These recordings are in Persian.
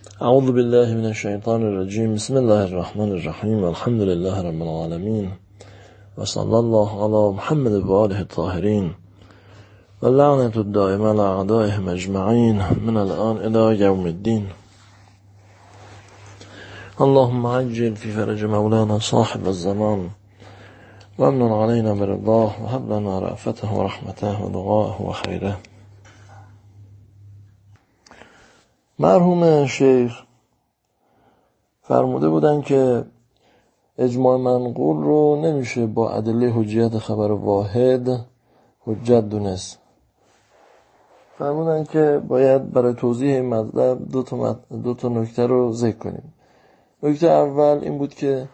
اعوذ بالله من الشیطان الرجیم. بسم الله الرحمن الرحیم. الحمد لله رب العالمین و صلی الله علی محمد و آله الطاهرین و لعنة الدائمة على اعدائهم اجمعین من الان الی یوم الدین. اللهم عجل في فرج مولانا صاحب الزمان وامن علينا برضاه وهب لنا رأفته ورحمته ودعاه وخيره. مرحوم شیخ فرموده بودن که اجماع منقول رو نمیشه با ادله حجیت خبر واحد حجت دونست. فرمودن که باید برای توضیح مطلب دو تا نکته رو ذکر کنیم. نکته اول این بود که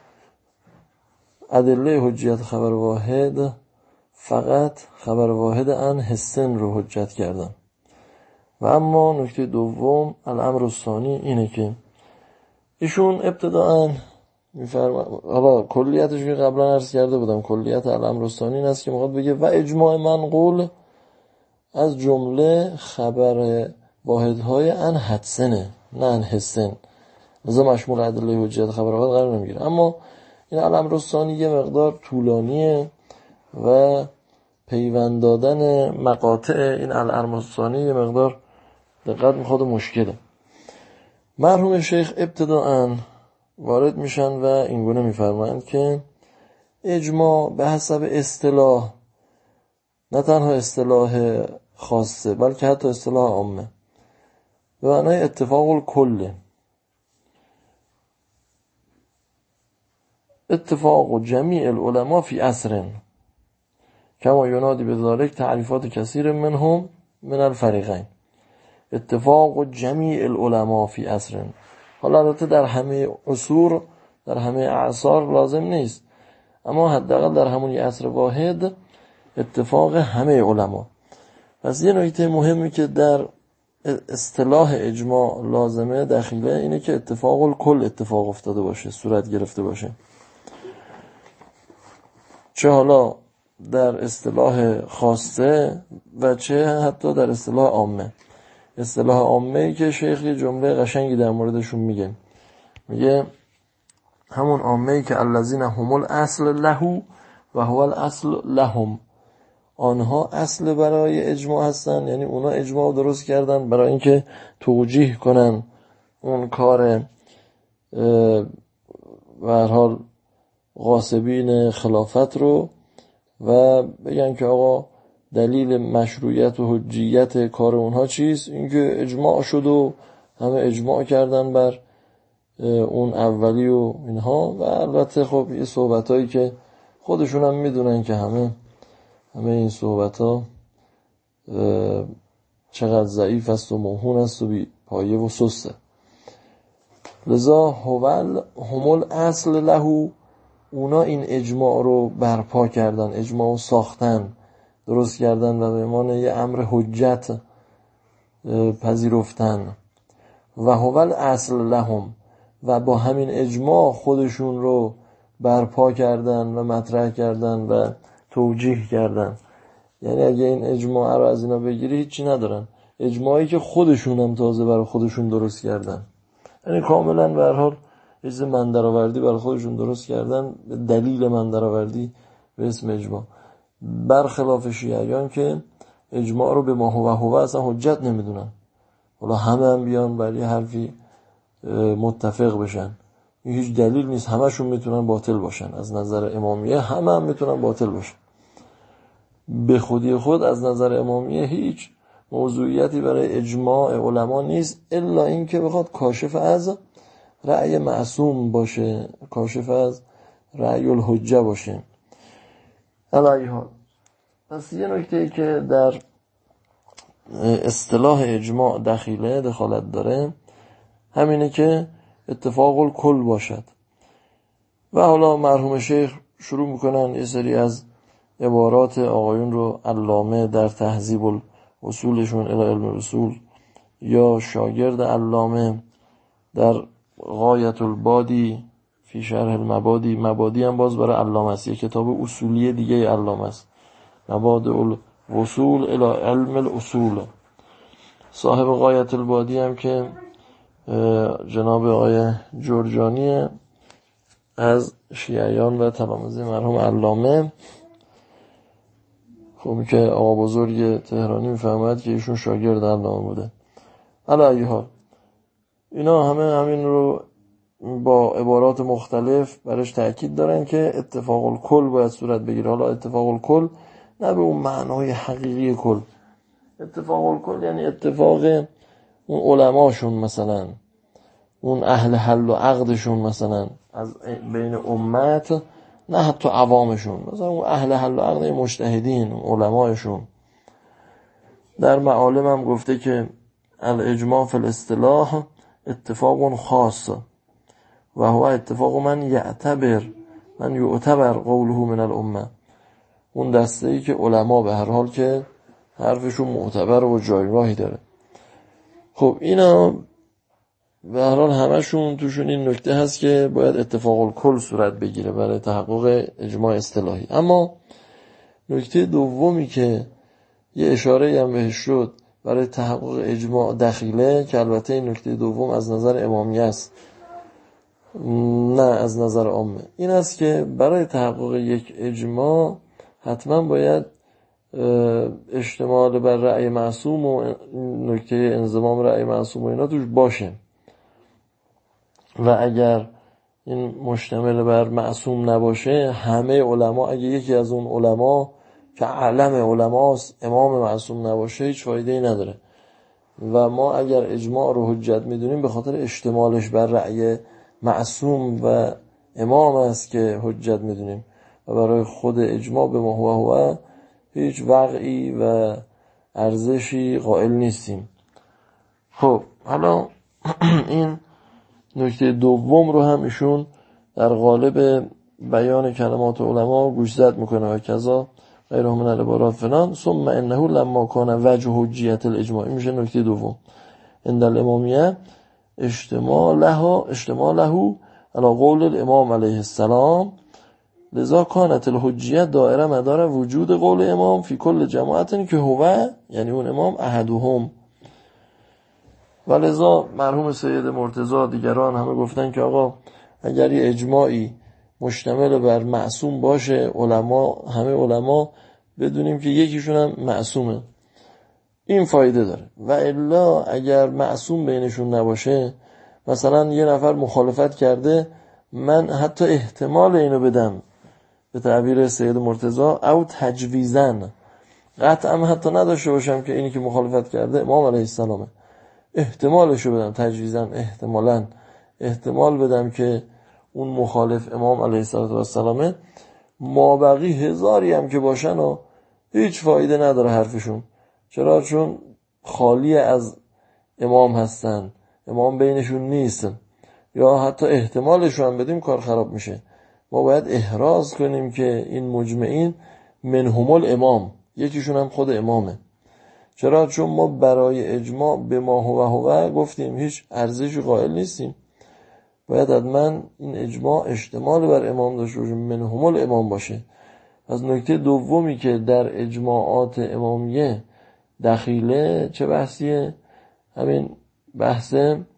ادله حجیت خبر واحد فقط خبر واحد عن حسن رو حجت کردن. و اما نکته دوم الامر الثانی اینه که ایشون ابتداءً حالا کلیتش که قبلا عرض کرده بودم، کلیت الامر الثانی این است که میخواد بگه و اجماع منقول از جمله خبر واحدهای عن حدسنه نه عن حسن، لذا مشمول ادله حجیت خبر واحد قرار نمیگیره. اما این الامر الثانی یه مقدار طولانیه و پیوند دادن مقاطع این الامر الثانی یه مقدار دقت میخواد مشکله. مرحوم شیخ ابتداءً وارد میشن و اینگونه میفرمایند که اجماع به حسب اصطلاح، نه تنها اصطلاح خاصه بلکه حتی اصطلاح عامه، به معنای اتفاق الکل، اتفاق جمیع العلماء فی عصر کما ینادی بذلک تعریفات کثیر منهم من الفریقین. اتفاق جمیع العلماء فی عصر، حالا البته در همه عصور در همه اعصار لازم نیست، اما حداقل در همون عصر واحد اتفاق همه علما. پس یه نکته مهمی که در اصطلاح اجماع لازمه داخله اینه که اتفاق الکل اتفاق افتاده باشه، صورت گرفته باشه، چه حالا در اصطلاح خاصه و چه حتی در اصطلاح عامه. اصطلاح عامه‌ای که شیخ یه جمله قشنگی در موردشون میگه همون عامه‌ای که الذین هم الاصل له و هو الاصل لهم، آنها اصل برای اجماع هستن، یعنی اونا اجماع درست کردن برای اینکه توجیه کنن اون کار به هر حال غاصبین خلافت رو و بگن که آقا دلیل مشروعیت و حجیت کار اونها چیست؟ اینکه اجماع شد و همه اجماع کردن بر اون اولی و اینها. و البته خب یه صحبتایی که خودشون هم میدونن که همه این صحبت‌ها چقدر ضعیف است و موهون است و بی پایه و سسته. لذا همول اصل له، اونا این اجماع رو برپا کردن، اجماع رو ساختن، درست کردن و به عنوان یه امر حجت پذیرفتن. و هوال اصل لهم، و با همین اجماع خودشون رو برپا کردن و مطرح کردن و توجیه کردن. یعنی اگه این اجماع رو از اینا بگیری هیچی ندارن، اجماعی که خودشون هم تازه برای خودشون درست کردن، یعنی کاملا به هر حال چیز من درآوردی برای خودشون درست کردن، دلیل من درآوردی به اسم اجماع. برخلاف شیعیان که اجماع رو به ما هو اصلا حجت نمیدونن، حالا هم بیان برای حرفی متفق بشن، این هیچ دلیل نیست، همشون میتونن باطل باشن از نظر امامیه، هم میتونن باطل باشن. به خودی خود از نظر امامیه هیچ موضوعیتی برای اجماع علما نیست، الا این که بخواد کاشف از رأی معصوم باشه، کاشف از رأی الحجه باشه. علی حال پس یه نکته‌ای که در اصطلاح اجماع دخالت داره همینه که اتفاق الکل باشد. و حالا مرحوم شیخ شروع میکنن یه سری از عبارات آقایون رو علامه در تهذیب الاصولشون الی علم الاصول یا شاگرد علامه در غایت البادی فی شرح المبادی، مبادی هم باز برای علامه است، یه کتاب اصولی دیگه علامه است، مبادئ الوصول الی علم الاصول. صاحب غایت البادی هم که جناب آقای جرجانی از شیعیان و تلامذه مرحوم علامه. خب که آقا بزرگ تهرانی میفهمد که ایشون شاگرد علامه بوده. علی حال اینا همین رو با عبارات مختلف برش تأکید دارن که اتفاق الکل باید صورت بگیره. حالا اتفاق الکل نه به اون معنای حقیقی کل. اتفاق الکل یعنی اتفاق اون علماشون، مثلا اون اهل حل و عقدشون، مثلا از بین امت، نه حتی عوامشون، مثلا اون اهل حل و عقد مجتهدین علمایشون. در معالم هم گفته که الاجماع فی الاصطلاح اتفاق خاص و هو اتفاق من یعتبر قوله من الامه. اون دسته‌ای که علما به هر حال که حرفشون معتبر و جایگاهی داره. خب اینا به هر حال همشون توشون این نکته هست که باید اتفاق الکل صورت بگیره برای تحقق اجماع اصطلاحی. اما نکته دومی که یه اشاره هم بهش شد برای تحقق اجماع دخیله، که البته این نکته دوم از نظر امامی است نه از نظر عامه، این است که برای تحقق یک اجماع حتما باید اشتمال بر رأی معصوم و نکته انضمام رأی معصوم و اینا توش باشه. و اگر این مشتمل بر معصوم نباشه، همه علما، اگه یکی از اون علما که علم علماست امام معصوم نباشه، هیچ فایده‌ای نداره. و ما اگر اجماع رو حجت میدونیم به خاطر اشتمالش بر رأی معصوم و امام است که حجت میدونیم و برای خود اجماع به ما هو هیچ وقعی و ارزشی قائل نیستیم. خب حالا این نکته دوم رو هم ایشون در قالب بیان کلمات علما گوشزد میکنه و کذا غیره من العبارات فلان. ثم انه لما کان وجه حجیت الاجماع، میشه نکته دوم، عند الامامیه اشتماله علی قول الامام علیه السلام، لذا کانت الحجیه دائره مدار وجود قول امام فی کل جماعت که هو، یعنی اون امام، احدهم. و لذا مرحوم سید مرتضی دیگران همه گفتن که آقا اگر یه اجماعی مشتمل بر معصوم باشه، همه علما بدونیم که یکیشون هم معصومه، این فایده داره. و الا اگر معصوم بینشون نباشه، مثلا یه نفر مخالفت کرده، من حتی احتمال اینو بدم، به تعبیر سید مرتضی، او تجویزن، قطعا حتی نداشته باشم که اینی که مخالفت کرده امام علیه السلامه، احتمالشو بدم، تجویزن، احتمال بدم که اون مخالف امام علیه السلامه، مابقی هزاری هم که باشن و هیچ فایده نداره حرفشون. چرا؟ چون خالی از امام هستن، امام بینشون نیست. یا حتی احتمالشو هم بدیم کار خراب میشه. ما باید احراز کنیم که این مجمعین منهم الامام، یکیشون هم خود امامه. چرا؟ چون ما برای اجماع به ما هو گفتیم هیچ ارزشی قائل نیستیم. باید حتما این اجماع اشتمال بر امام داشته باشه، منهم الامام باشه. از نکته دومی که در اجماعات امامیه دخیله چه بحثیه؟ همین بحث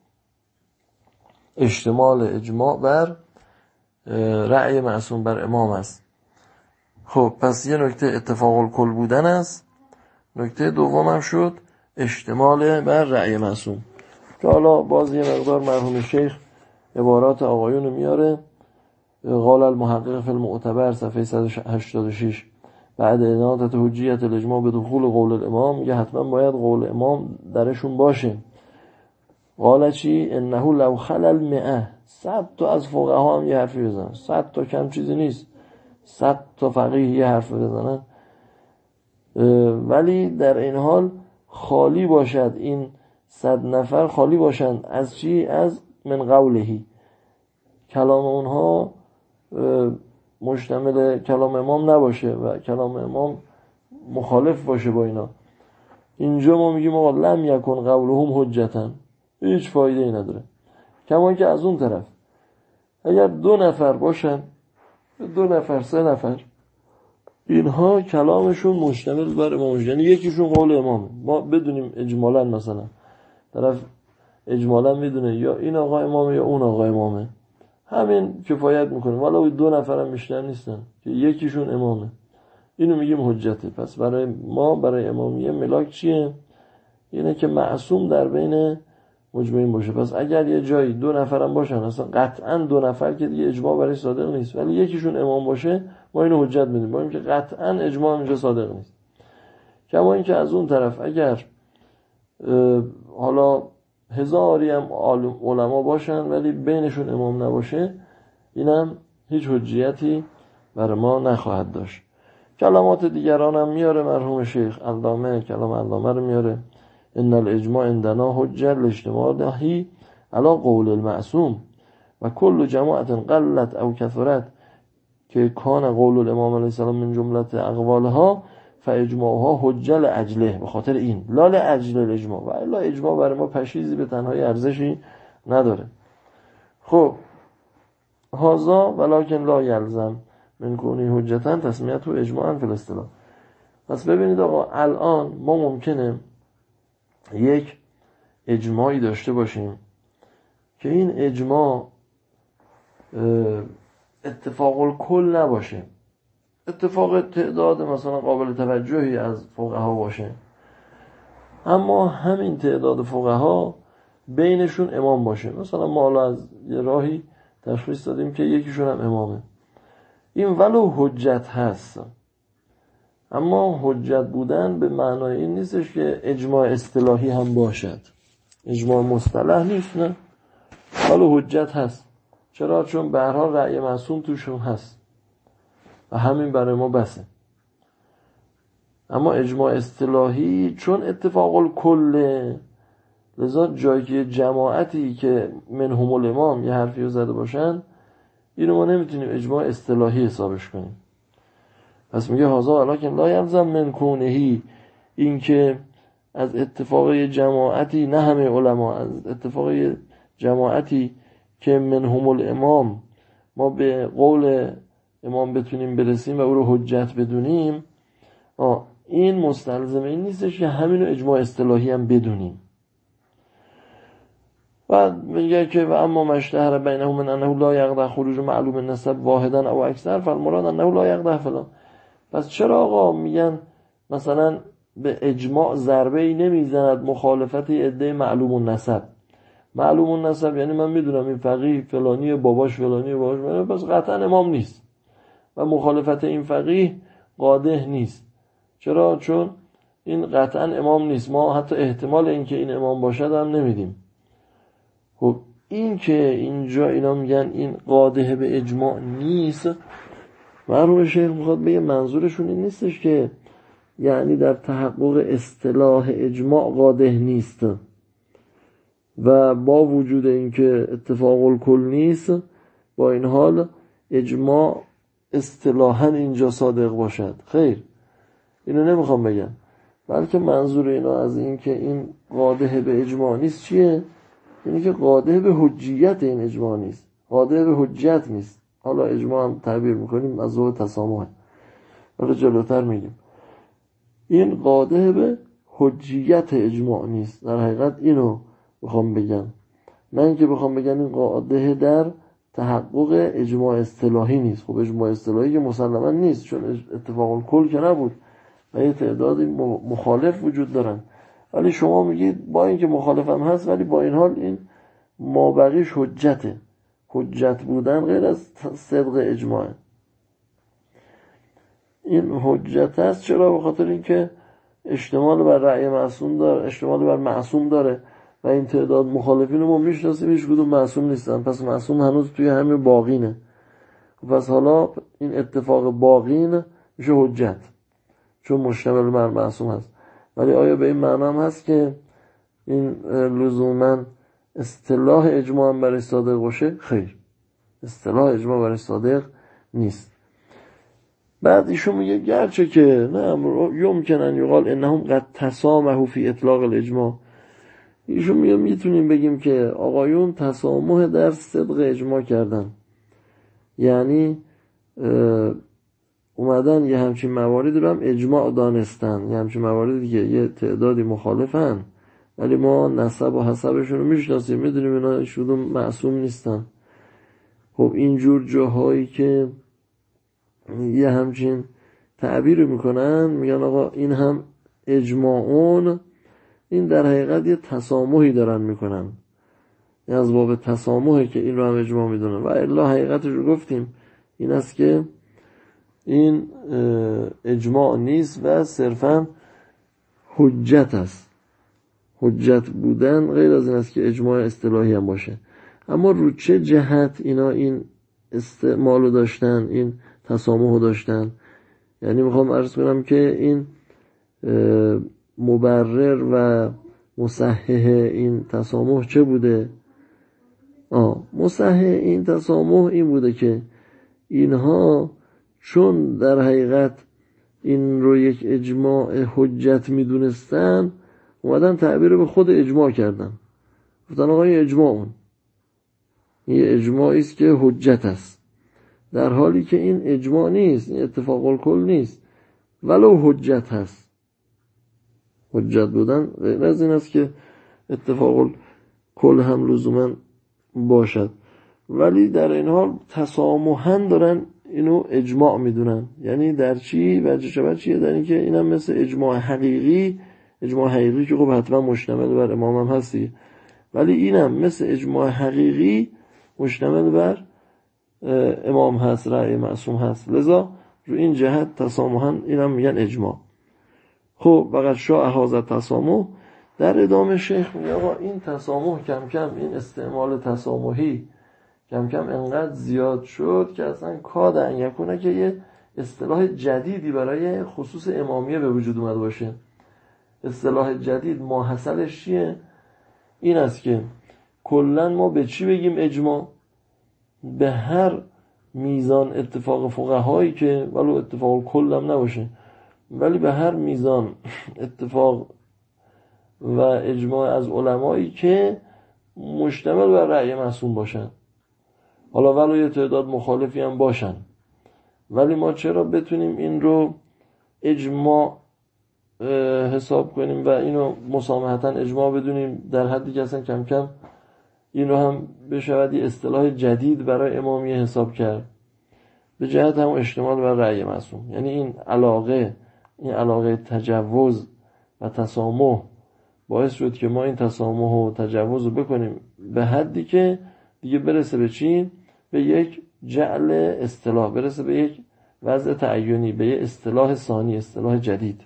اشتمال اجماع بر رأی معصوم بر امام است. خب پس یه نکته اتفاق الکل بودن است، نکته دوم هم شد اشتمال بر رأی معصوم، که حالا باز یه مقدار مرحوم شیخ عبارات آقایون میاره. قال المحقق فی المعتبر صفحه 186 بعد اناطت حجیت الاجماع به دخول قول الامام، میگه حتما باید قول امام درشون باشه. قال چی؟ انه لو خلل 100 100 تا از فقها هم یه حرفی بزنن، 100 تا کم چیزی نیست، 100 تا فقیه یه حرف بزنن، ولی در این حال خالی باشد، این 100 نفر خالی باشند از چی؟ از من قولهی، کلام اونها مشتمل کلام امام نباشه و کلام امام مخالف باشه با اینا. اینجا ما میگیم آقا لم یکن قولهم حجتا، هیچ فایده ای نداره. کما که از اون طرف اگر 2 نفر باشن، 2 نفر 3 نفر، اینها کلامشون مشتمل بر امام، یعنی یکیشون قول امامه، ما بدونیم اجمالا مثلا طرف اجمالا میدونه یا این آقا امامه یا اون آقا امامه، همین کفایت میکنه، ولی 2 نفرم بیشتر نیستن که یکیشون امامه، اینو میگیم حجته. پس برای ما، برای امامیه ملاک چیه؟ اینه که معصوم در بین مجمعین باشه. پس اگر یه جایی 2 نفرم باشن، اصلا قطعا 2 نفر که دیگه اجماع برای صادق نیست، ولی یکیشون امام باشه، ما اینو حجت میدیم، با اینکه قطعا اجماع اینجا صادق نیست. کما اینکه از اون طرف اگر حالا هزاری هم علما باشن ولی بینشون امام نباشه، اینم هیچ حجیتی برای ما نخواهد داشت. کلمات دیگران هم میاره مرحوم شیخ علامه، کلام علامه رو میاره: ان الاجماع عندنا حجه لاجتماعه علی قول المعصوم و کل جماعت قلت او کثرت که کان قول الامام علیه السلام من جملت اقوالها فاجماعها حجه لاجله، به خاطر این لا لاجل الاجماع، و الا اجماع برای ما پشیزی به تنهایی ارزشی نداره. خب هذا ولکن لا یلزم من کونه حجتا تسمیته اجماعا فی الاصطلاح. پس ببینید آقا، الان ما ممکنه یک اجماعی داشته باشیم که این اجماع اتفاق الکل نباشه، اتفاق تعداد مثلا قابل توجهی از فقها باشه، اما همین تعداد فقها بینشون امام باشه. مثلا ما حالا از یه راهی تشخیص دادیم که یکیشون هم امامه، این ولو حجت هست، اما حجت بودن به معنای این نیستش که اجماع اصطلاحی هم باشد، اجماع مصطلح نیست، نه، ولو حجت هست. چرا؟ چون به هر حال رأی معصوم توشون هست و همین برای ما بسه. اما اجماع اصطلاحی چون اتفاق الکل، لذا جایی که جماعتی که منهم الامام یه حرفی رو زده باشن، اینو ما نمیتونیم اجماع اصطلاحی حسابش کنیم. پس میگه هازا ولکن لا یلزم من کونهی، این که از اتفاق جماعتی، نه همه علما، از اتفاق جماعتی که منهم الامام ما به قول امام بتونیم برسیم و او رو حجت بدونیم، این مستلزم این نیستش که همینو اجماع اصطلاحی هم بدونیم. بعد میگه که و اما مشتهر بینهم من انه لا یقدح خروج معلوم النسب واحدا او اکثر فالمراد انه لا یقدح فلان. پس چرا آقا میگن مثلا به اجماع ضربه ای نمیزند مخالفت عده معلوم النسب؟ معلوم النسب یعنی من میدونم این فقیه فلانی باباش فلانی باباش، پس قطعا امام نیست و مخالفت این فقیه قادح نیست. چرا؟ چون این قطعا امام نیست، ما حتی احتمال اینکه این امام باشد هم نمیدیم. خب این که اینجا اینا میگن این قادح به اجماع نیست، مرحوم شیخ میخواد بگه منظورشون این نیستش که یعنی در تحقق اصطلاح اجماع قادح نیست و با وجود اینکه اتفاق الکل نیست، با این حال اجماع اصطلاحاً اینجا صادق باشد. خیر، اینو نمیخوام بگم، بلکه منظور اینا از این که این قادح به اجماع نیست چیه؟ یعنی که قادح به حجیت این اجماع نیست، قادح به حجت نیست. حالا اجماع هم تعبیر میکنیم از ذوق تسامح، حالا جلوتر میگیم این قادح به حجیت اجماع نیست. در حقیقت اینو بخوام بگم، نه اینکه بخوام بگم این قادح در تحقق اجماع اصطلاحی نیست. خب اجماع اصطلاحی که مسلما نیست، چون اتفاق الکل که نبود و یه تعدادی مخالف وجود دارن، ولی شما میگید با اینکه مخالف هم هست ولی با این حال این مابقیش حجته. حجت بودن غیر از صدق اجماع، این حجت هست. چرا؟ به خاطر اینکه اشتمال بر رأی معصوم داره، اشتمال بر معصوم داره و این تعداد مخالفین رو ما میشناسیم هیچ کدوم معصوم نیستن، پس معصوم هنوز توی همین باقینه. پس حالا این اتفاق باقین میشه حجت چون مشتمل بر معصوم هست. ولی آیا به این معنی هم هست که این لزوما اصطلاح اجماع هم برای صادق باشه؟ خیر، اصطلاح اجماع برای صادق نیست. بعد ایشون میگه گرچه که نه یمکن ان یقال انهم قد تسامحوا فی اطلاق الاجماع، ایشون میگه میتونیم بگیم که آقایون تسامح در صدق اجماع کردن، یعنی اومدن یه همچین مواردی رو هم اجماع دانستن، یه همچین مواردی که یه تعدادی مخالفن ولی ما نسب و حسبشون رو میشناسیم، میدونیم اینا شدوم معصوم نیستن. خب اینجور جاهایی که یه همچین تعبیر میکنن، میگن آقا این هم اجماعون، این در حقیقت یه تسامحی دارن میکنن، از باب تسامحه که این رو هم اجماع میدونن. و الا حقیقتش رو گفتیم این است که این اجماع نیست و صرفا حجت است. حجت بودن غیر از این است که اجماع اصطلاحی هم باشه. اما رو چه جهت اینا این استعمالو داشتن، این تسامحو داشتن؟ یعنی میخوام عرض کنم که این مبرر و مصحح این تسامح چه بوده؟ مصحح این تسامح این بوده که اینها چون در حقیقت این رو یک اجماع حجت میدونستن، اومدن تعبیر به خود اجماع کردن، گفتن آقا این اجماع، این اجماعی است که حجت است، در حالی که این اجماع نیست، این اتفاق الکل نیست، ولو حجت هست. حجت بودن غیر از این است که اتفاق الکل هم لزوما باشد، ولی در این حال تسامحاً دارن اینو اجماع میدونن. یعنی در چی؟ وجه چیه؟ در این که اینم مثل اجماع حقیقی، اجماع حقیقی که خب حتما مشتمل بر امام هم هستی، ولی اینم مثل اجماع حقیقی مشتمل بر امام هست، رأی معصوم هست، لذا رو این جهت تسامحاً اینم میگن اجماع. خب فقط شاء هذا تسامح. در ادامه شیخ میگه آقا این تسامح کم کم، این استعمال تسامحی کم کم انقدر زیاد شد که اصلا کاد ان یکونه که یه اصطلاح جدیدی برای خصوص امامیه به وجود اومده باشه. اصطلاح جدید ماحصلش چیه؟ این است که کلا ما به چی بگیم اجماع؟ به هر میزان اتفاق فقهایی که ولو اتفاق کل هم نباشه، ولی به هر میزان اتفاق و اجماع از علمایی که مشتمل بر رأی معصوم باشن، حالا ولو یه تعداد مخالفی هم باشن، ولی ما چرا بتونیم این رو اجماع حساب کنیم و اینو مسامحتاً اجماع بدونیم، در حدی که اصلا کم کم این رو هم بشود یه اصطلاح جدید برای امامیه حساب کرد، به جهت هم اشتمال بر رأی معصوم. یعنی این علاقه تجوز و تسامح باعث شد که ما این تسامح و تجوز رو بکنیم به حدی که دیگه برسه به چی؟ به یک جعل اصطلاح، برسه به یک وضع تعیینی، به یک اصطلاح ثانی، اصطلاح جدید.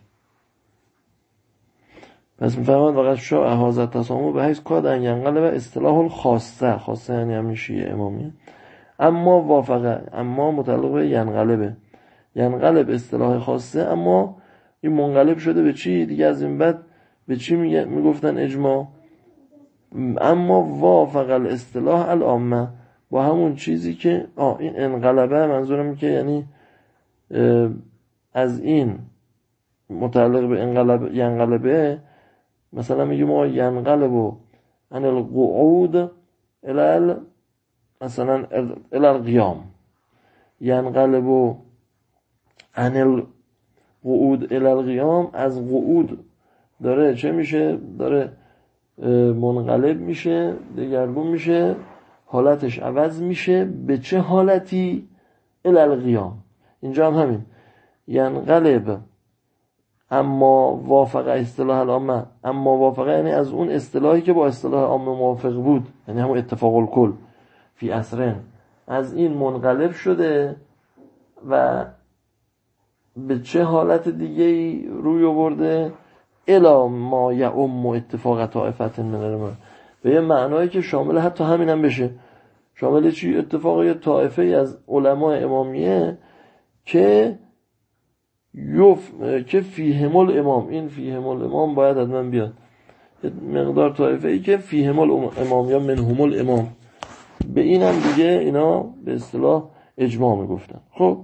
پس میفهمند وقت شاء هذا تسامح به حیث کاد ان ینقلب اصطلاح الخاصه، خاصه یعنی همین شیعه امامیه، اما وافقه، اما متعلق به ینقلب اصطلاح خاصه، اما این منقلب شده به چی؟ دیگه از این بعد به چی میگفتن اجماع؟ اما وافق الاصطلاح العامه، با همون چیزی که این انقلبه، منظورم که یعنی از این متعلق به ینقلبه، مثلا میگیم ما ینقلب عن القعود الى مثلا الى القیام، ینقلب عن القعود الى القیام، از قعود داره چه میشه؟ داره منقلب میشه، دگرگون میشه، حالتش عوض میشه. به چه حالتی؟ الی القیام. اینجا هم همین ینقلب اما وافق اصطلاح العامه، اما وافق یعنی از اون اصطلاحی که با اصطلاح عامه موافق بود، یعنی همون اتفاق الکل فی عصرین، از این منقلب شده و به چه حالت دیگه روی آورده؟ الا ما یعم اتفاق طائفه من العلماء، به یه معنایی که شامل حتی همین هم بشه، شامل چی؟ اتفاق یه طائفه از علماء امامیه که فیهم الامام، این فیهم الامام باید حتما بیاد، مقدار طائفه ای که فیهم الامام یا منهم الامام، به این هم دیگه اینا به اصطلاح اجماع میگفتن. خب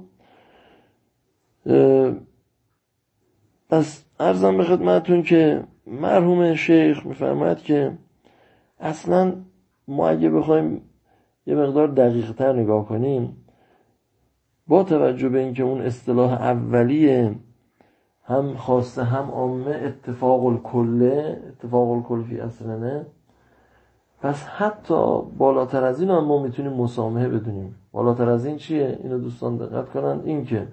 پس عرضم به خدمتتون که مرحوم شیخ میفرماید که اصلا ما اگه بخوایم یه مقدار دقیق تر نگاه کنیم، با توجه به اینکه اون اصطلاح اولیه هم خاصه هم عامه، اتفاق الکل فی اصلنه. پس حتی بالاتر از این هم ما میتونیم مسامحه بدونیم. بالاتر از این چیه؟ اینو دوستان دقت کنن، این که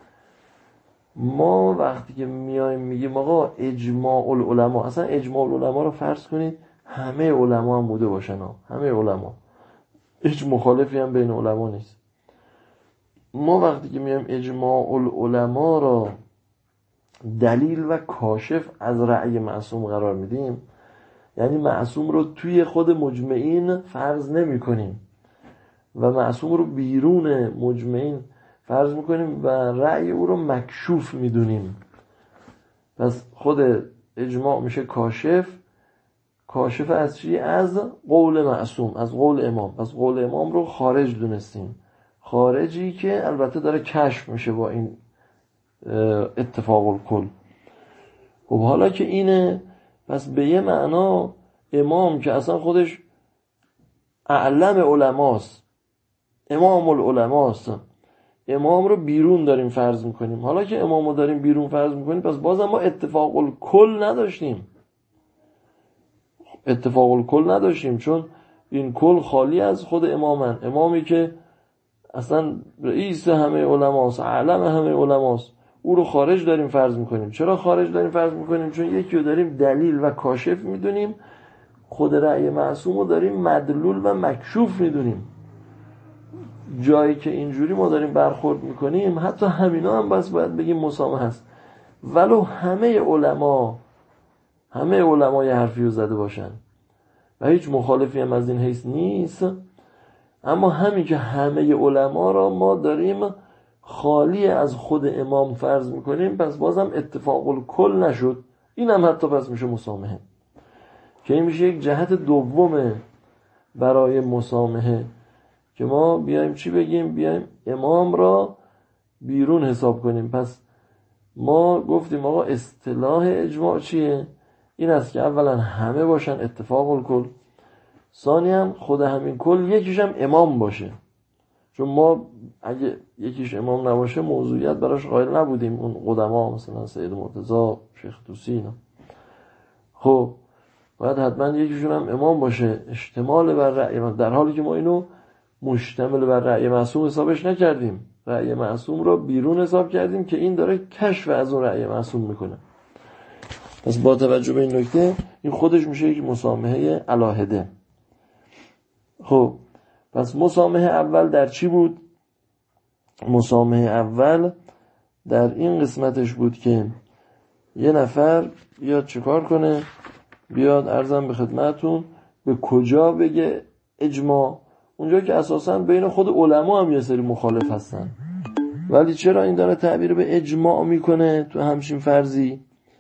ما وقتی که میایم میگیم آقا اجماع العلماء، اصلا اجماع العلماء رو فرض کنید همه علما هم بوده باشن، همه علما، هیچ مخالفی هم بین علما نیست. ما وقتی که میایم اجماع العلماء را دلیل و کاشف از رأی معصوم قرار میدیم، یعنی معصوم رو توی خود مجمعین فرض نمی کنیم و معصوم رو بیرون مجمعین فرض میکنیم و رأی او رو مکشوف میدونیم. پس خود اجماع میشه کاشف از چی؟ از قول معصوم، از قول امام. پس قول امام رو خارج دونستیم، خارجی که البته داره کشف میشه با این اتفاق الکل. خب حالا که اینه، پس به یه معنا امام که اصلا خودش اعلم علماست، امام العلماست، امام رو بیرون داریم فرض میکنیم. حالا که امام رو داریم بیرون فرض میکنیم، پس بازم ما اتفاق الکل نداشتیم، چون این کل خالی از خود امامن. امامی که اصلا رئیس همه علماست، اعلم همه علماست، او رو خارج داریم فرض میکنیم. چرا خارج داریم فرض میکنیم؟ چون یکی رو داریم دلیل و کاشف میدونیم، خود رأی معصوم رو داریم مدلول و مکشوف میدونیم. جایی که اینجوری ما داریم برخورد میکنیم، حتی همینا هم بس باید بگیم مسامحه هست، ولو همه علما یه حرفی رو زده باشن و هیچ مخالفی هم از این حیث نیست، اما همین که همه علما را ما داریم خالی از خود امام فرض میکنیم، پس بازم اتفاق الکل نشد. این هم حتی پس میشه مسامحه، که این میشه یک جهت دومه برای مسامحه، که ما بیایم چی بگیم؟ بیایم امام را بیرون حساب کنیم. پس ما گفتیم آقا اصطلاح اجماع چیه؟ این است که اولا همه باشن اتفاق الکل، ثانیاً خود همین کل یکیش هم امام باشه، چون ما اگه یکیش امام نباشه موضوعیت براش قائل نبودیم. اون قدما مثلا سید مرتضی، شیخ طوسی اینا، خب باید حتما یکیشون هم امام باشه اشتمال بر رأی معصوم، در حالی که ما اینو مشتمل بر رأی معصوم حسابش نکردیم، رأی معصوم رو بیرون حساب کردیم که این داره کشف از اون رأی معصوم میکنه. پس با توجه به این نکته، این خودش میشه یک مسامحه علاهده. خب پس مسامحه اول در چی بود؟ مسامحه اول در این قسمتش بود که یه نفر بیاد چیکار کنه؟ بیاد عرضم به خدمتون به کجا بگه اجماع؟ اونجا که اساساً بین خود علما هم یه سری مخالف هستن، ولی چرا این داره تعبیر به اجماع میکنه تو همچین فرضی؟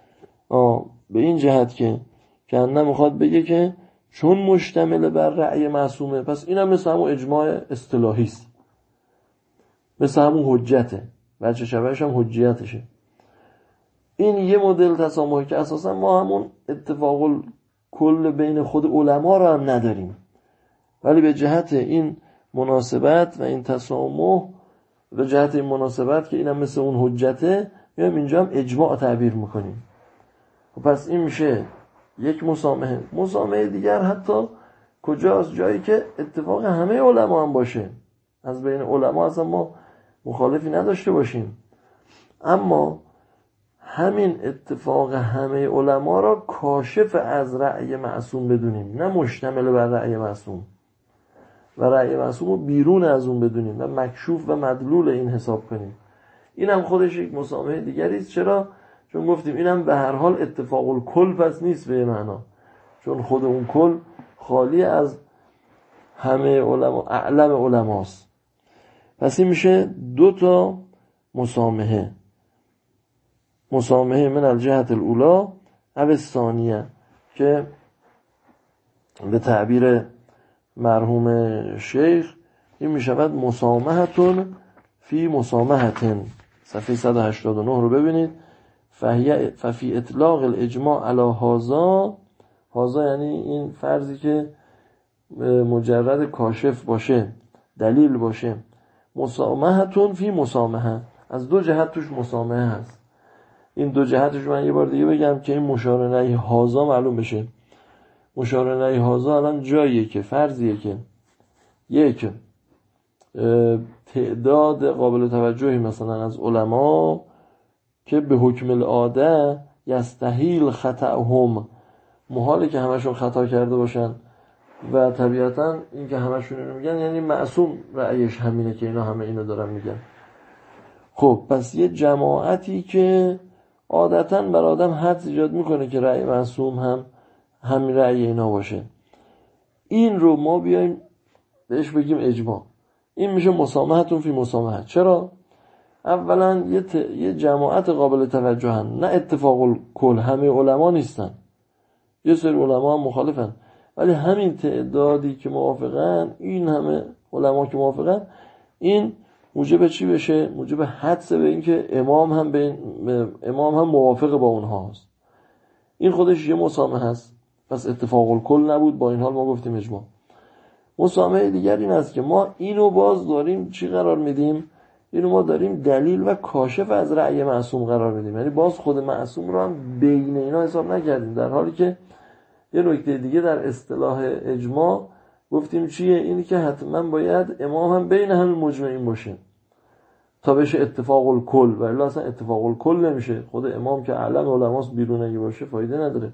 به این جهت که کنه میخواد بگه که چون مشتمل بر رأی معصومه، پس اینم مثل همون اجماع اصطلاحی است، مثل همون حجته، بچه شبهش هم حجیتشه. این یه مدل تسامحه که اساسا ما همون اتفاق کل بین خود علما رو هم نداریم، ولی به جهت این مناسبت و این تسامح، به جهت این مناسبت که اینم مثل اون حجته، میام اینجا هم اجماع تعبیر میکنیم. پس این میشه یک مسامحه. مسامحه دیگر حتی کجاست؟ جایی که اتفاق همه علما هم باشه، از بین علما اصلا ما مخالفی نداشته باشیم، اما همین اتفاق همه علما را کاشف از رأی معصوم بدونیم، نه مشتمل بر رأی معصوم، و رأی معصوم رو بیرون از اون بدونیم و مکشوف و مدلول این حساب کنیم. این هم خودش یک مسامحه دیگری است. چرا؟ چون گفتیم این هم به هر حال اتفاق الکل پس نیست به معنا، چون خود اون کل خالی از همه علما، اعلم علماست. پس این میشه دو تا مسامحه من الجهت الاولا او الثانیه، که به تعبیر مرحوم شیخ این میشود مسامحتون فی مسامحتن. صفحه 189 رو ببینید. ففی اطلاق الاجماع علی هذا یعنی این فرضی که مجرد کاشف باشه، دلیل باشه، مسامحتون فی مسامحه، از دو جهت توش مسامحه هست. این دو جهتش من یه بار دیگه بگم که این مشار الیه هازا معلوم بشه. مشار الیه هازا الان جاییه که فرضیه که یک تعداد قابل توجهی مثلا از علما که به حکم العاده یستحیل خطأهم، محاله که همشون خطا کرده باشن و طبیعتا این که همشون اینو میگن یعنی معصوم رأیش همینه که اینا همه اینو دارن میگن. خب پس یه جماعتی که عادتا بر آدم حدس ایجاد میکنه که رأی معصوم هم همین رأی اینا باشه، این رو ما بیایم بهش بگیم اجماع. این میشه مسامحتون فی مسامحه. چرا؟ اولا یه جماعت قابل توجه هن، نه اتفاق الکل، همه علما نیستن، یه سری علما هم مخالفن، ولی همین تعدادی که موافقن، این همه علما که موافقن، این موجب چی بشه؟ موجب حدس به این که امام هم موافق با اونها هست. این خودش یه مسامحه هست. پس اتفاق الکل نبود، با این حال ما گفتیم اجماع. مسامحه دیگر این است که ما اینو باز داریم چی قرار میدیم؟ اینو ما داریم دلیل و کاشف از رأی معصوم قرار میدیم. یعنی باز خود معصوم رو هم بین اینا حساب نکردیم، در حالی که یه نکته دیگه در اصطلاح اجماع گفتیم چیه؟ اینی که حتما باید امام هم بین همین مجمعین باشه تا بشه اتفاق الکل، ولی اصلا اتفاق الکل نمیشه. خود امام که علم علماست بیرون اگه باشه فایده نداره.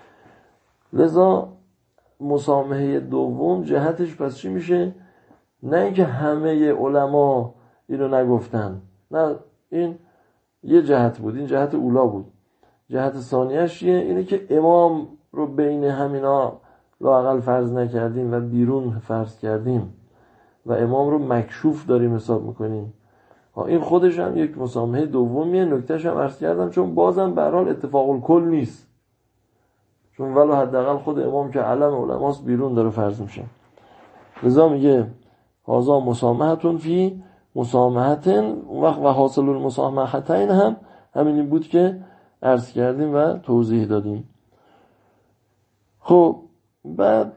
لذا مسامحه دوم جهتش پس چی میشه؟ نه اینکه همه علما اینو نگفتن، نه، این یه جهت بود، این جهت اولا بود. جهت ثانیش اینه که امام رو بین همینا لااقل فرض نکردیم و بیرون فرض کردیم و امام رو مکشوف داریم حساب میکنیم. این خودش هم یک مسامحه دومیه. نکتهش هم عرض کردم چون بازم به هر حال اتفاق الکل نیست، چون ولو حداقل خود امام که علم علماست بیرون داره فرض میشه. لذا میگه هازا مسامحتون فی مسامحتن، و حاصل المسامحتین هم همینی بود که عرض کردیم و توضیح دادیم. خب بعد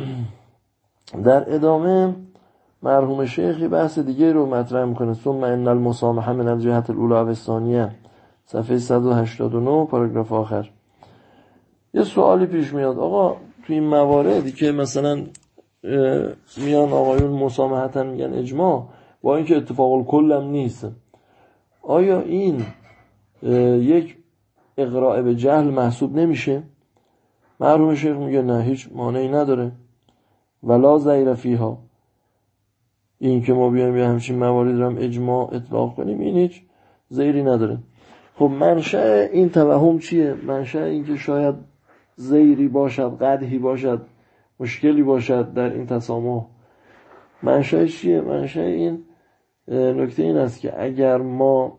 در ادامه مرحوم شیخی بحث دیگه رو مطرح میکنه. ثم ان المسامحه من الجهت الاولى و الثانیه، صفحه 189 پاراگراف آخر. یه سوالی پیش میاد، آقا تو این مواردی که مثلا میان آقایون مسامحتن میگن اجماع، با اینکه اتفاق الکل هم نیست، آیا این یک اقراء به جهل محسوب نمیشه؟ مرحوم شیخ میگه نه، هیچ مانعی نداره. ولا ضیر فیها، این که ما بیایم یه همچین مواردی رو هم اجماع اطلاق کنیم این هیچ ضیری نداره. خب منشأ این توهم چیه؟ منشأ این که شاید ضیری باشد، قدحی باشد، مشکلی باشد در این تسامح، منشأش چیه؟ منشأ این نکته این است که اگر ما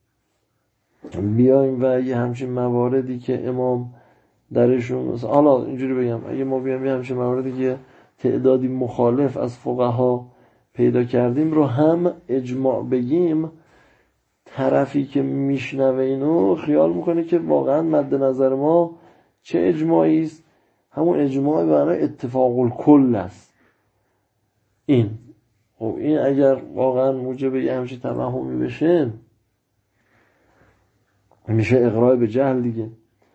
بیایم و یه همچین مواردی که امام درشون، مثلا حالا اینجوری بگم، اگه ما بیایم یه همچین مواردی که تعدادی مخالف از فقها پیدا کردیم رو هم اجماع بگیم، طرفی که میشنوه اینو خیال میکنه که واقعا مد نظر ما چه اجماعی است؟ همون اجماع برای اتفاق الکل است. این خب این اگر واقعا موجب یه همچین توهمی بشه میشه اقراء به جهل دیگه.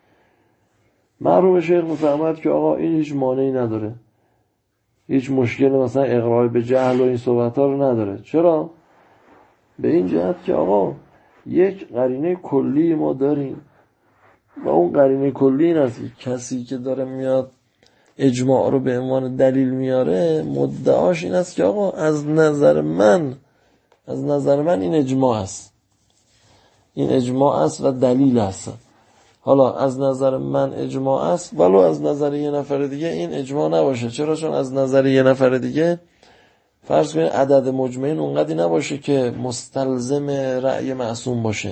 مرحوم شیخ مفهمد که آقا این هیچ مانعی نداره، هیچ مشکل مثلا اقراء به جهل و این صحبت ها رو نداره. چرا؟ به این جهت که آقا یک قرینه کلی ما داریم و اون قرینه کلی این است که کسی که داره میاد اجماع رو به عنوان دلیل میاره، مدعاش این است که آقا از نظر من این اجماع است، این اجماع است و دلیل است. حالا از نظر من اجماع است ولو از نظر یه نفر دیگه این اجماع نباشه. چرا؟ چون از نظر یه نفر دیگه فرض کنید عدد مجمعین اونقدی نباشه که مستلزم رأی معصوم باشه.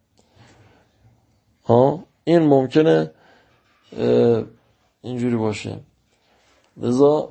این ممکنه اینجوری باشه. لذا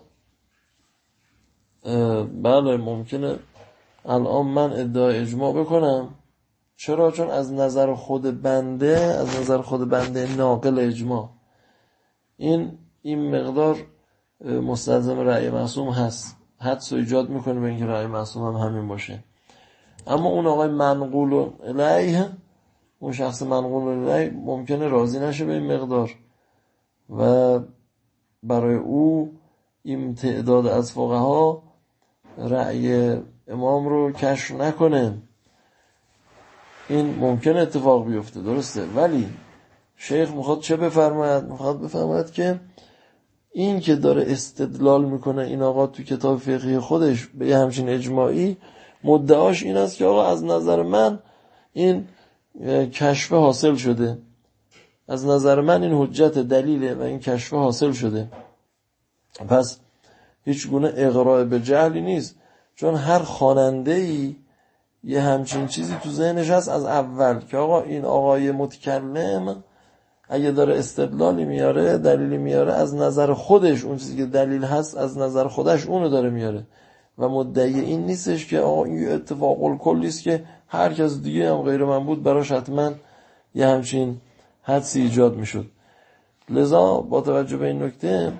بله ممکنه الان من ادعای اجماع بکنم. چرا؟ چون از نظر خود بنده ناقل اجماع این مقدار مستلزم رأی معصوم هست، حدس ایجاد میکنه به اینکه رأی معصوم هم همین باشه. اما اون آقای منقول الیه اون شخص منقول الیه ممکنه راضی نشه به این مقدار و برای او این تعداد از فقها رأی امام رو کشف نکنه. این ممکن اتفاق بیفته، درسته، ولی شیخ میخواد چه بفرماید؟ میخواد بفرماید که این که داره استدلال میکنه این آقا تو کتاب فقهی خودش به یه همچین اجماعی، مدعاش این است که آقا از نظر من این کشف حاصل شده، از نظر من این حجت دلیله و این کشف حاصل شده. پس هیچ گونه اغراء به جهلی نیست، چون هر خواننده‌ای یه همچین چیزی تو ذهنش هست از اول که آقا این آقای متکلم اگه داره استدلالی میاره، دلیلی میاره، از نظر خودش اون چیزی که دلیل هست از نظر خودش اونو داره میاره و مدعی این نیستش که آقا این اتفاق الکلی است که هر کس دیگه هم غیر من بود براش حتما یه همچین حدسی ایجاد میشد. لذا با توجه به این نکته،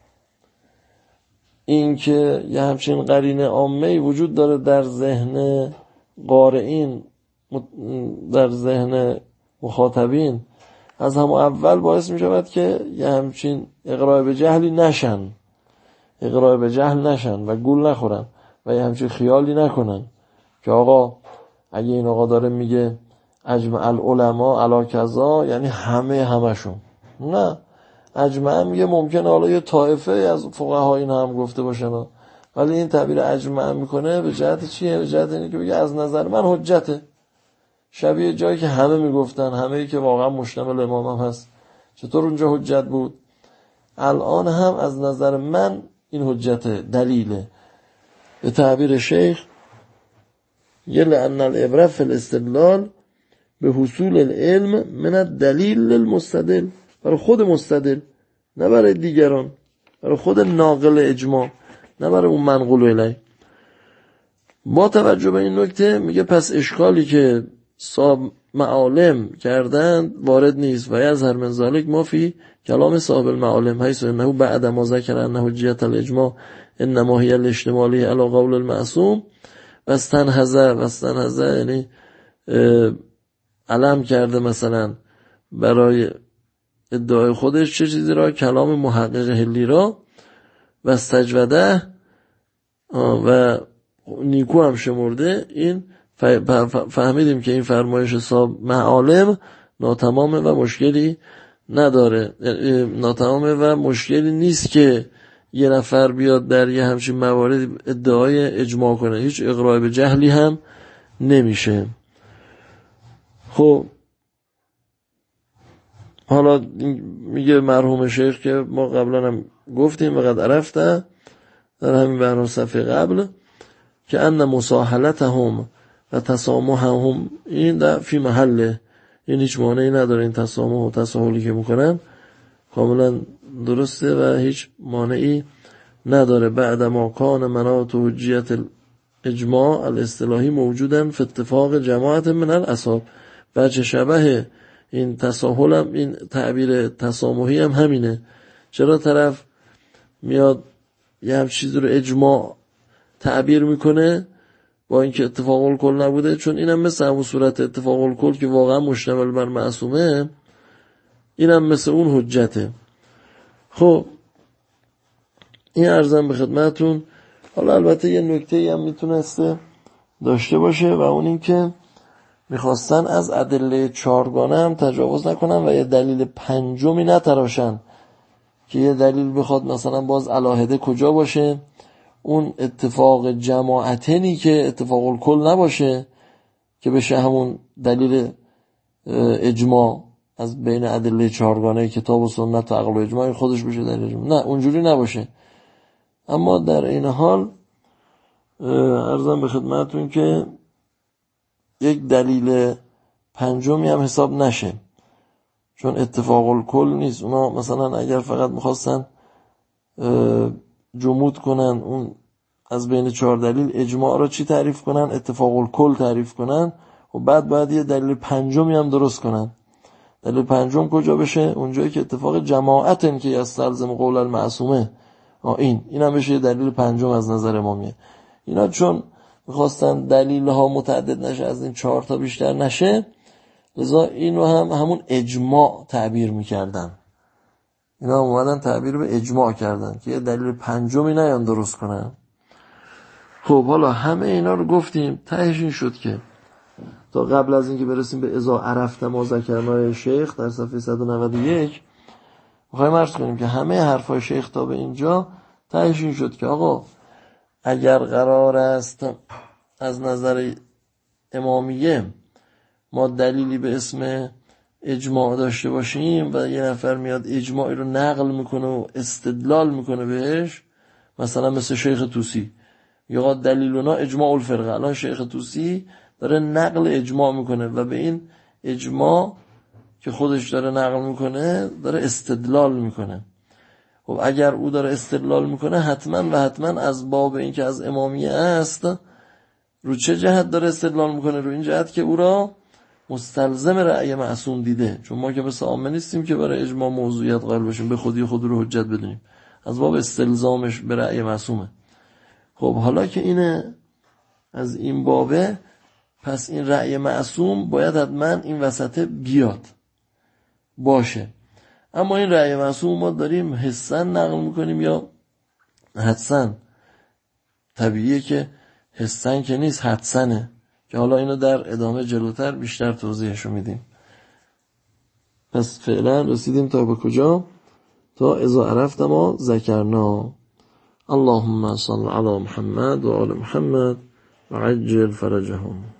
این که یه همچین قرینه عامه‌ای وجود داره در ذهن قارئین، در ذهن مخاطبین، از همون اول باعث می شود که یه همچین اقراء به جهلی نشن، اقراء به جهل نشن و گول نخورن و یه همچین خیالی نکنن که آقا اگه این آقا داره میگه اجمع العلماء علی کذا یعنی همشون. نه، اجمع میگه ممکنه حالا یه طایفه از فقها این هم گفته باشن، ولی این تعبیر اجمع میکنه به جهت چیه؟ به جهت اینه که بگه از نظر من حجته، شبیه جایی که همه میگفتن، همه‌ای که واقعا مشتمل امام هم هست، چطور اونجا حجت بود؟ الان هم از نظر من این حجت دلیله. به تعبیر شیخ لأن العبرة في الاستدلال به حصول العلم من الدلیل للمستدل، برای خود مستدل، نه برای دیگران، برای خود ناقل اجماع، نه برای اون منقول الیه. با توجه به این نکته میگه پس اشکالی که صاحب معالم کردند وارد نیست و یظهر من ذلک ما فی کلام صاحب المعالم حیث انه بعد ما ذکر انه حجیت الاجماع انما هی الاشتمالی علی قول المعصوم و استنهزه یعنی علم کرده مثلا برای ادعای خودش چه چیزی را؟ کلام محقق هلی را و استجوده و نیکو هم شمرده. این فهمیدیم که این فرمایش صاحب معالم ناتمامه و مشکلی نداره، ناتمامه و مشکلی نیست که یه نفر بیاد در یه همچین موارد ادعای اجماع کنه، هیچ اقراء به جهلی هم نمیشه. خب حالا میگه مرحوم شیخ که ما قبلا هم گفتیم و قد عرفته در همین برنامه صفحه قبل که ان مساهلتهم و تسامحهم این در فی محله، این هیچ مانعی نداره، این تسامح و تساهلی که میکنن کاملا درسته و هیچ مانعی نداره. بعد ما کان مناط حجیت اجماع الاصطلاحی موجودن فی اتفاق جماعت من الاصحاب. بچه شبه این تساهل هم، این تعبیر تسامحی هم همینه. چرا طرف میاد یه هم چیز رو اجماع تعبیر میکنه با اینکه اتفاق الکل نبوده؟ چون اینم مثل همون صورت اتفاق الکل که واقعا مشتمل بر معصومه، اینم مثل اون حجته. خب این عرضم به خدمتون. حالا البته یه نکته هم میتونسته داشته باشه و اون این که میخواستن از ادله چارگانه هم تجاوز نکنن و یه دلیل پنجمی نتراشن که یه دلیل بخواد مثلا باز علاهده کجا باشه، اون اتفاق جماعتنی که اتفاق الکل نباشه که بشه همون دلیل اجماع از بین ادله چارگانه کتاب و سنت و عقل و اجماع خودش بشه دلیل اجماع. نه، اونجوری نباشه. اما در این حال عرضم به خدمتون که یک دلیل پنجمی هم حساب نشه، چون اتفاق الکل نیست. اونا مثلا اگر فقط میخواستن جمود کنن اون از بین 4 دلیل اجماع را چی تعریف کنن؟ اتفاق الکل تعریف کنن و بعد باید یه دلیل پنجمی هم درست کنن. دلیل پنجم کجا بشه؟ اونجایی که اتفاق جماعتن که یستلزم قول المعصومه، این هم بشه دلیل پنجم از نظر امامیه. اینا چون میخواستن دلیل ها متعدد نشه، از این 4 تا بیشتر نشه، لذا این رو همون اجماع تعبیر میکردن. اینا اومدن تعبیر به اجماع کردن که یه دلیل پنجمی نیان درست کنن. خب حالا همه اینا رو گفتیم، تهش این شد که تا قبل از اینکه برسیم به اذا عرفت ما ذکرنای شیخ در صفحه 191 میخوایم عرض کنیم که همه حرفای شیخ تا به اینجا تهش این شد که آقا اگر قرار است از نظر امامیه ما دلیلی به اسم اجماع داشته باشیم و یه نفر میاد اجماعی رو نقل میکنه و استدلال میکنه بهش، مثلا مثل شیخ طوسی یا دلیلنا اجماع الفرقه، الان شیخ طوسی داره نقل اجماع میکنه و به این اجماع که خودش داره نقل میکنه داره استدلال میکنه. خب اگر او داره استدلال میکنه حتما از باب این که از امامیه است، رو چه جهت داره استدلال میکنه؟ رو این جهت که او را مستلزم رأی معصوم دیده، چون ما که مثل عامه نیستیم که برای اجماع موضوعیت قائل باشیم، به خودی خود رو حجت بدونیم، از باب استلزامش به رأی معصومه. خب حالا که اینه از این بابه، پس این رأی معصوم باید حتما این وسطه بیاد باشه. اما این رأی معصوم ما داریم حسن نقل میکنیم یا حدسن؟ طبیعیه که حسن که نیست، حدسنه، که حالا اینو در ادامه جلوتر بیشتر توضیحشو میدیم. پس فعلا رسیدیم تا به کجا؟ تا اذا عرفت ما ذکرنا. اللهم صل علی محمد و آل محمد و عجل فرجهم.